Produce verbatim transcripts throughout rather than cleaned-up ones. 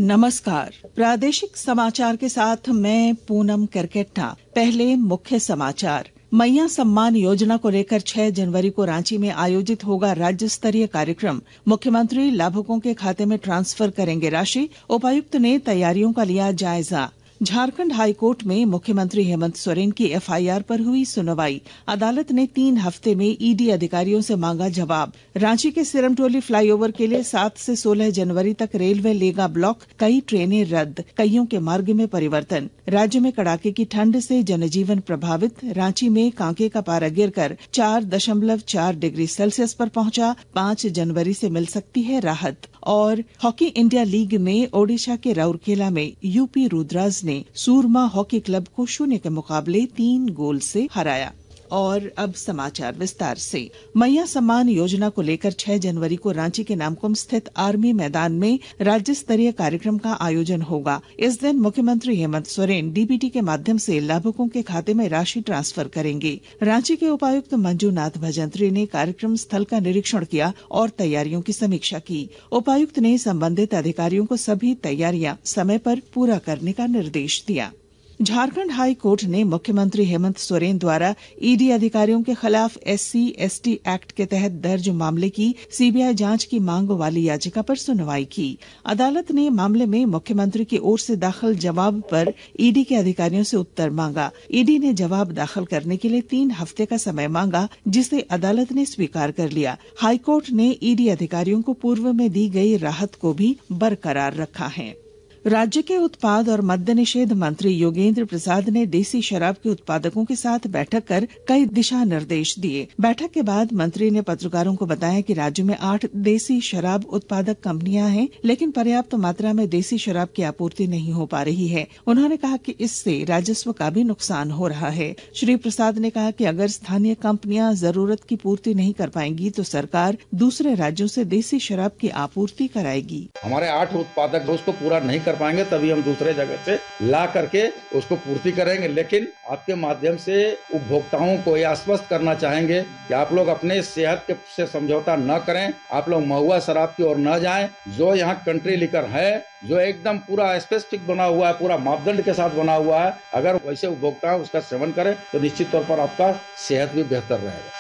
नमस्कार। प्रादेशिक समाचार के साथ मैं पूनम करकेट्टा। पहले मुख्य समाचार। मैया सम्मान योजना को लेकर छह जनवरी को रांची में आयोजित होगा राज्य स्तरीय कार्यक्रम। मुख्यमंत्री लाभुकों के खाते में ट्रांसफर करेंगे राशि। उपायुक्त ने तैयारियों का लिया जायजा। झारखंड हाईकोर्ट में मुख्यमंत्री हेमंत सोरेन की एफआईआर पर हुई सुनवाई। अदालत ने तीन हफ्ते में ईडी अधिकारियों से मांगा जवाब। रांची के सिरमटोली फ्लाईओवर के लिए सात से सोलह जनवरी तक रेलवे लेगा ब्लॉक। कई ट्रेनें रद्द, कईयों के मार्ग में परिवर्तन। राज्य में कड़ाके की ठंड से जनजीवन प्रभावित। रांची में कांके का पारा गिरकर चार दशमलव चार डिग्री सेल्सियस पर पहुंचा। पांच जनवरी से मिल सकती है राहत। और हॉकी इंडिया लीग में ओडिशा के राउरकेला में यूपी रुद्राज ने सूरमा हॉकी क्लब को शून्य के मुकाबले तीन गोल से हराया। और अब समाचार विस्तार से। मैया सम्मान योजना को लेकर छह जनवरी को रांची के नामकुम स्थित आर्मी मैदान में राज्य स्तरीय कार्यक्रम का आयोजन होगा। इस दिन मुख्यमंत्री हेमंत सोरेन डीबीटी के माध्यम से लाभुकों के खाते में राशि ट्रांसफर करेंगे। रांची के उपायुक्त मंजूनाथ भजंत्री ने कार्यक्रम स्थल का निरीक्षण किया और तैयारियों की समीक्षा की। उपायुक्त ने संबंधित अधिकारियों को सभी तैयारियां समय पर पूरा करने का निर्देश दिया। झारखंड हाई कोर्ट ने मुख्यमंत्री हेमंत सोरेन द्वारा ईडी अधिकारियों के खिलाफ एससी एसटी एक्ट के तहत दर्ज मामले की सीबीआई जांच की मांग वाली याचिका पर सुनवाई की। अदालत ने मामले में मुख्यमंत्री की ओर से दाखिल जवाब पर ईडी के अधिकारियों से उत्तर मांगा। ईडी ने जवाब दाखिल करने के लिए तीन हफ्ते का समय मांगा, जिसे अदालत ने स्वीकार कर लिया। हाईकोर्ट ने ईडी अधिकारियों को पूर्व में दी गई राहत को भी बरकरार रखा है। राज्य के उत्पाद और मद्य निषेध मंत्री योगेंद्र प्रसाद ने देसी शराब के उत्पादकों के साथ बैठक कर कई दिशा निर्देश दिए। बैठक के बाद मंत्री ने पत्रकारों को बताया कि राज्य में आठ देसी शराब उत्पादक कंपनियां हैं, लेकिन पर्याप्त मात्रा में देसी शराब की आपूर्ति नहीं हो पा रही है। उन्होंने कहा कि इससे राजस्व का भी नुकसान हो रहा है। श्री प्रसाद ने कहा कि अगर स्थानीय कंपनियां जरूरत की पूर्ति नहीं कर पाएंगी तो सरकार दूसरे राज्यों से देसी शराब की आपूर्ति कराएगी। हमारे आठ उत्पादक उसको पूरा नहीं कर पाएंगे, तभी हम दूसरे जगह से ला करके उसको पूर्ति करेंगे। लेकिन आपके माध्यम से उपभोक्ताओं को यह आश्वस्त करना चाहेंगे कि आप लोग अपने सेहत के से समझौता न करें। आप लोग महुआ शराब की ओर न जाएं। जो यहाँ कंट्री लिकर है, जो एकदम पूरा स्पेसिफिक बना हुआ है, पूरा मापदंड के साथ बना हुआ है, अगर वैसे उपभोक्ता उसका सेवन करें तो निश्चित तौर पर आपका सेहत भी बेहतर रहेगा।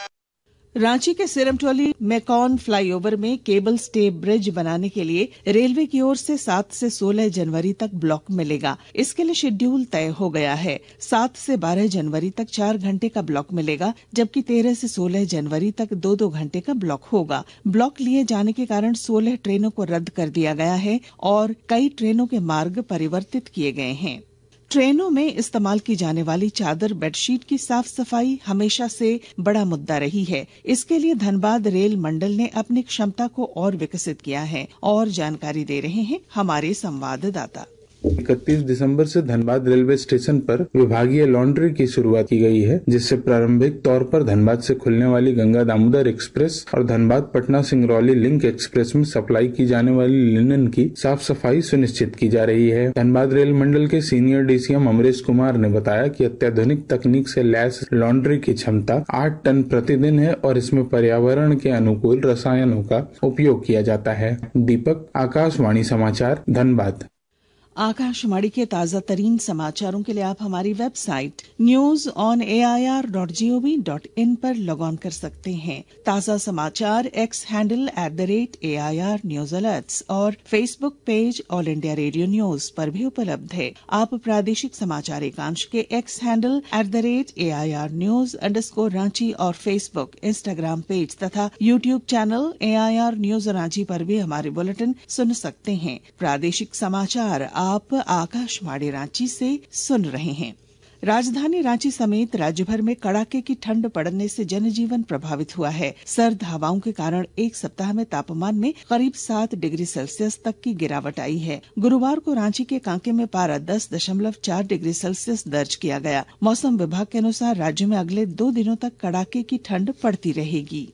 रांची के सिरमटोली मेकॉन फ्लाईओवर में केबल स्टे ब्रिज बनाने के लिए रेलवे की ओर से सात से सोलह जनवरी तक ब्लॉक मिलेगा। इसके लिए शेड्यूल तय हो गया है। सात से बारह जनवरी तक चार घंटे का ब्लॉक मिलेगा, जबकि तेरह से सोलह जनवरी तक दो दो घंटे का ब्लॉक होगा। ब्लॉक लिए जाने के कारण सोलह ट्रेनों को रद्द कर दिया गया है और कई ट्रेनों के मार्ग परिवर्तित किए गए हैं। ट्रेनों में इस्तेमाल की जाने वाली चादर बेडशीट की साफ सफाई हमेशा से बड़ा मुद्दा रही है। इसके लिए धनबाद रेल मंडल ने अपनी क्षमता को और विकसित किया है। और जानकारी दे रहे हैं हमारे संवाददाता। इकतीस दिसंबर से धनबाद रेलवे स्टेशन पर विभागीय लॉन्ड्री की शुरुआत की गई है, जिससे प्रारंभिक तौर पर धनबाद से खुलने वाली गंगा दामोदर एक्सप्रेस और धनबाद पटना सिंगरौली लिंक एक्सप्रेस में सप्लाई की जाने वाली लिनन की साफ सफाई सुनिश्चित की जा रही है। धनबाद रेल मंडल के सीनियर डीसीएम अमरेश कुमार ने बताया कि अत्याधुनिक तकनीक से लैस लॉन्ड्री की क्षमता आठ टन प्रतिदिन है और इसमें पर्यावरण के अनुकूल रसायनों का उपयोग किया जाता है। दीपक, आकाशवाणी समाचार, धनबाद। आकाशवाणी के ताजा तरीन समाचारों के लिए आप हमारी website news on A I R dot G O V dot in पर लॉग ऑन कर सकते हैं। ताजा समाचार X handle at the rate A I R news alerts और Facebook page All India Radio news पर भी उपलब्ध है। आप प्रादेशिक समाचार एकांश के X handle at the rate A I R news underscore Ranchi और फेसबुक, इंस्टाग्राम पेज तथा YouTube channel A I R news Ranchi पर भी हमारे बुलेटिन सुन सकते हैं। प्रादेशिक समाचार आप आकाशवाणी रांची से सुन रहे हैं। राजधानी रांची समेत राज्य भर में कड़ाके की ठंड पड़ने से जनजीवन प्रभावित हुआ है। सर्द हवाओं के कारण एक सप्ताह में तापमान में करीब सात डिग्री सेल्सियस तक की गिरावट आई है। गुरुवार को रांची के कांके में पारा दस दशमलव चार डिग्री सेल्सियस दर्ज किया गया। मौसम विभाग के अनुसार राज्य में अगले दो दिनों तक कड़ाके की ठंड पड़ती रहेगी।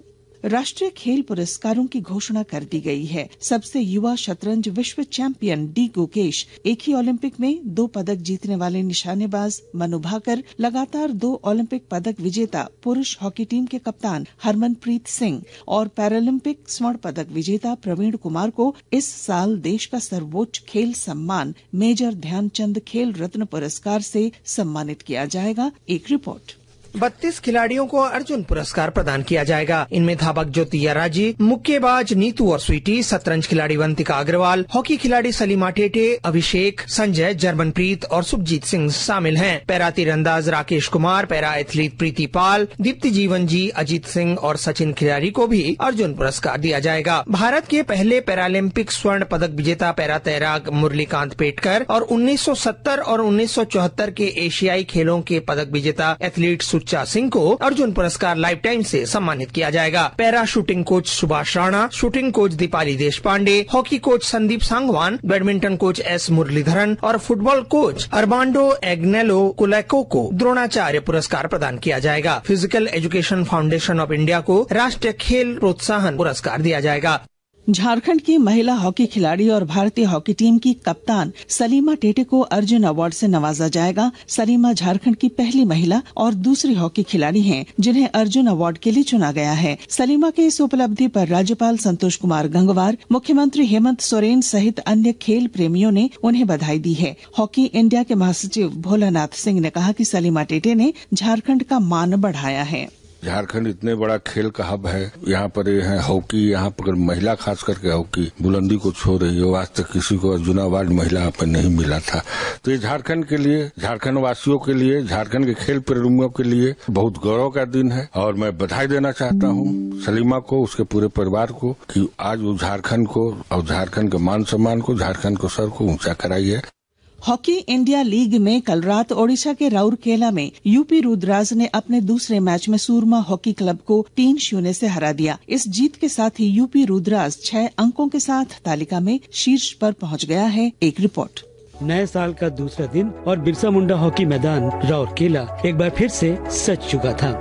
राष्ट्रीय खेल पुरस्कारों की घोषणा कर दी गई है। सबसे युवा शतरंज विश्व चैंपियन डी गुकेश, एक ही ओलंपिक में दो पदक जीतने वाले निशानेबाज मनु भाकर, लगातार दो ओलंपिक पदक विजेता पुरुष हॉकी टीम के कप्तान हरमनप्रीत सिंह और पैरालंपिक स्वर्ण पदक विजेता प्रवीण कुमार को इस साल देश का सर्वोच्च खेल सम्मान मेजर ध्यानचंद खेल रत्न पुरस्कार से सम्मानित किया जाएगा। एक रिपोर्ट। बत्तीस खिलाड़ियों को अर्जुन पुरस्कार प्रदान किया जाएगा। इनमें धावक ज्योति राजी, मुक्केबाज नीतू और स्वीटी, शतरंज खिलाड़ी वंतिका अग्रवाल, हॉकी खिलाड़ी सलीमा टेटे, अभिषेक, संजय, जर्मनप्रीत और सुखजीत सिंह शामिल हैं। पैरा तीरंदाज राकेश कुमार, पैरा एथलीट प्रीति पाल, दीप्ति जीवन जी, अजीत सिंह और सचिन खिलाड़ी को भी अर्जुन पुरस्कार दिया जाएगा। भारत के पहले पैरालंपिक स्वर्ण पदक विजेता पैरा तैराक मुरलीकांत पेटकर और उन्नीस सौ सत्तर और उन्नीस सौ चौहत्तर के एशियाई खेलों के पदक विजेता एथलीट सुच्चा सिंह को अर्जुन पुरस्कार लाइफ टाइम से सम्मानित किया जाएगा। Para shooting coach Subhash Rana, shooting coach Deepali Desh Pande, hockey coach Sandeep Sangwan, badminton coach S Muralidharan और फुटबॉल कोच अर्मांडो एग्नेलो कुलैको को द्रोणाचार्य पुरस्कार प्रदान किया जाएगा। Physical education foundation of India को राष्ट्रीय खेल प्रोत्साहन पुरस्कार दिया जाएगा। झारखंड की महिला हॉकी खिलाड़ी और भारतीय हॉकी टीम की कप्तान सलीमा टेटे को अर्जुन अवार्ड से नवाजा जाएगा। सलीमा झारखंड की पहली महिला और दूसरी हॉकी खिलाड़ी हैं जिन्हें अर्जुन अवार्ड के लिए चुना गया है। सलीमा के इस उपलब्धि पर राज्यपाल संतोष कुमार गंगवार, मुख्यमंत्री हेमंत सोरेन सहित अन्य खेल प्रेमियों ने उन्हें बधाई दी है। हॉकी इंडिया के महासचिव भोलानाथ सिंह ने कहा कि सलीमा टेटे ने झारखंड का मान बढ़ाया है। झारखंड इतने बड़ा खेल का हब है, यहाँ पर ये है हॉकी, यहाँ पर महिला खास करके हॉकी बुलंदी को छू रही है। आज तक किसी को अर्जुन अवार्ड महिला पर नहीं मिला था। तो ये झारखंड के लिए, झारखंड वासियों के लिए, झारखंड के खेल प्रेमियों के लिए बहुत गौरव का दिन है और मैं बधाई देना चाहता हूँ सलीमा को, उसके पूरे परिवार को कि आज वो झारखंड को और झारखंड के मान सम्मान को, झारखंड को सर को ऊंचा कराई है। हॉकी इंडिया लीग में कल रात ओडिशा के राउरकेला में यूपी रुद्राज ने अपने दूसरे मैच में सूरमा हॉकी क्लब को तीन शून्य से हरा दिया। इस जीत के साथ ही यूपी रुद्राज छह अंकों के साथ तालिका में शीर्ष पर पहुंच गया है। एक रिपोर्ट। नए साल का दूसरा दिन और बिरसा मुंडा हॉकी मैदान राउरकेला एक बार फिर से सज चुका था।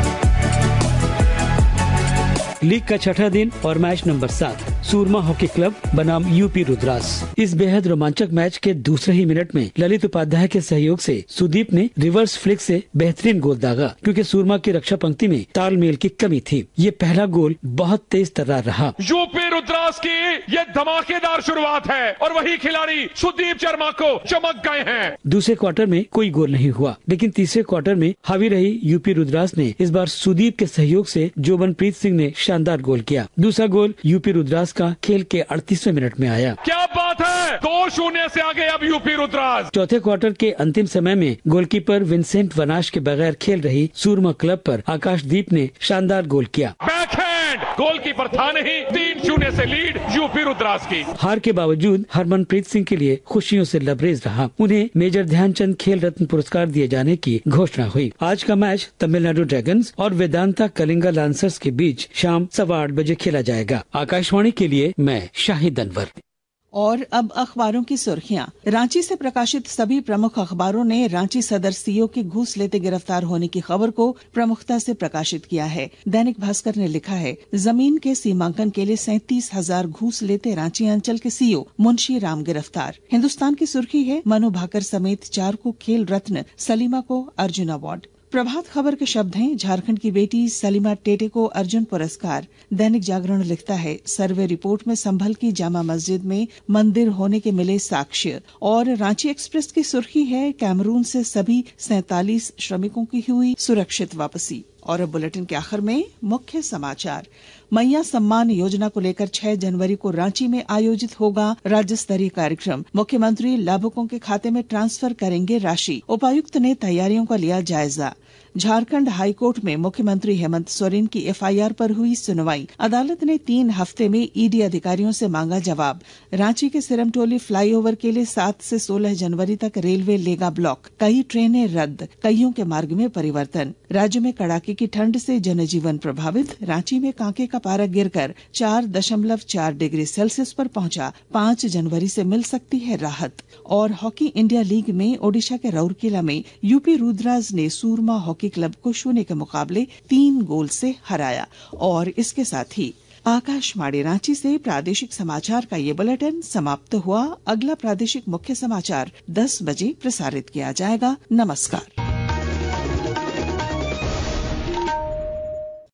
लीग का छठा दिन और मैच नंबर सात, सूरमा हॉकी क्लब बनाम यूपी रुद्रास। इस बेहद रोमांचक मैच के दूसरे ही मिनट में ललित उपाध्याय के सहयोग से सुदीप ने रिवर्स फ्लिक से बेहतरीन गोल दागा, क्योंकि सूरमा की रक्षा पंक्ति में तालमेल की कमी थी। ये पहला गोल बहुत तेज तर्रार रहा। यूपी रुद्रास की ये धमाकेदार शुरुआत है और वही खिलाड़ी सुदीप शर्मा को चमक गए हैं। दूसरे क्वार्टर में कोई गोल नहीं हुआ, लेकिन तीसरे क्वार्टर में हावी रही यूपी रुद्रास ने इस बार सुदीप के सहयोग से जोबनप्रीत सिंह ने शानदार गोल किया। दूसरा गोल यूपी रुद्रास का खेल के अड़तीसवें मिनट में आया। क्या बात है, दो शून्य से आगे अब यूपी रुद्रास। चौथे क्वार्टर के अंतिम समय में गोलकीपर विंसेंट वनाश के बगैर खेल रही सूरमा क्लब पर आकाशदीप ने शानदार गोल किया। बैकहैंड, गोलकीपर था नहीं, तीन शून्य से लीड यूपी रुद्रास की। हार के बावजूद हरमनप्रीत सिंह के लिए खुशियों से लबरेज रहा। उन्हें मेजर ध्यानचंद खेल रत्न पुरस्कार दिए जाने की घोषणा हुई। आज का मैच तमिलनाडु ड्रैगन्स और वेदांता कलिंगा लांसर्स के बीच शाम सवा आठ बजे खेला जाएगा। आकाशवाणी के लिए मैं शाहिद अनवर। और अब अखबारों की सुर्खियां। रांची से प्रकाशित सभी प्रमुख अखबारों ने रांची सदर सीओ के घूस लेते गिरफ्तार होने की खबर को प्रमुखता से प्रकाशित किया है। दैनिक भास्कर ने लिखा है, जमीन के सीमांकन के लिए सैंतीस हजार घूस लेते रांची अंचल के सीओ मुंशी राम गिरफ्तार। हिन्दुस्तान की सुर्खी है, मनु भाकर समेत चार को खेल रत्न, सलीमा को अर्जुन अवार्ड। प्रभात खबर के शब्द हैं, झारखंड की बेटी सलीमा टेटे को अर्जुन पुरस्कार। दैनिक जागरण लिखता है, सर्वे रिपोर्ट में संभल की जामा मस्जिद में मंदिर होने के मिले साक्ष्य। और रांची एक्सप्रेस की सुर्खी है, कैमरून से सभी सैंतालीस श्रमिकों की हुई सुरक्षित वापसी। और अब बुलेटिन के आखिर में मुख्य समाचार। मैया सम्मान योजना को लेकर छह जनवरी को रांची में आयोजित होगा राज्य स्तरीय कार्यक्रम। मुख्यमंत्री लाभुकों के खाते में ट्रांसफर करेंगे राशि। उपायुक्त ने तैयारियों का लिया जायजा। झारखंड हाईकोर्ट में मुख्यमंत्री हेमंत सोरेन की एफआईआर पर हुई सुनवाई। अदालत ने तीन हफ्ते में ईडी अधिकारियों से मांगा जवाब। रांची के सिरमटोली फ्लाईओवर के लिए सात से सोलह जनवरी तक रेलवे लेगा ब्लॉक। कई ट्रेनें रद्द, कईयों के मार्ग में परिवर्तन। राज्य में कड़ाके की ठंड से जनजीवन प्रभावित। रांची में कांके का पारा गिरकर चार दशमलव चार डिग्री सेल्सियस पर पहुंचा। पांच जनवरी से मिल सकती है राहत। और हॉकी इंडिया लीग में ओडिशा के राउरकेला में यूपी रुद्राज ने सूरमा हॉकी क्लब को शून्य के मुकाबले तीन गोल से हराया। और इसके साथ ही आकाशवाणी रांची से प्रादेशिक समाचार का ये बुलेटिन समाप्त हुआ। अगला प्रादेशिक मुख्य समाचार दस बजे प्रसारित किया जाएगा। नमस्कार।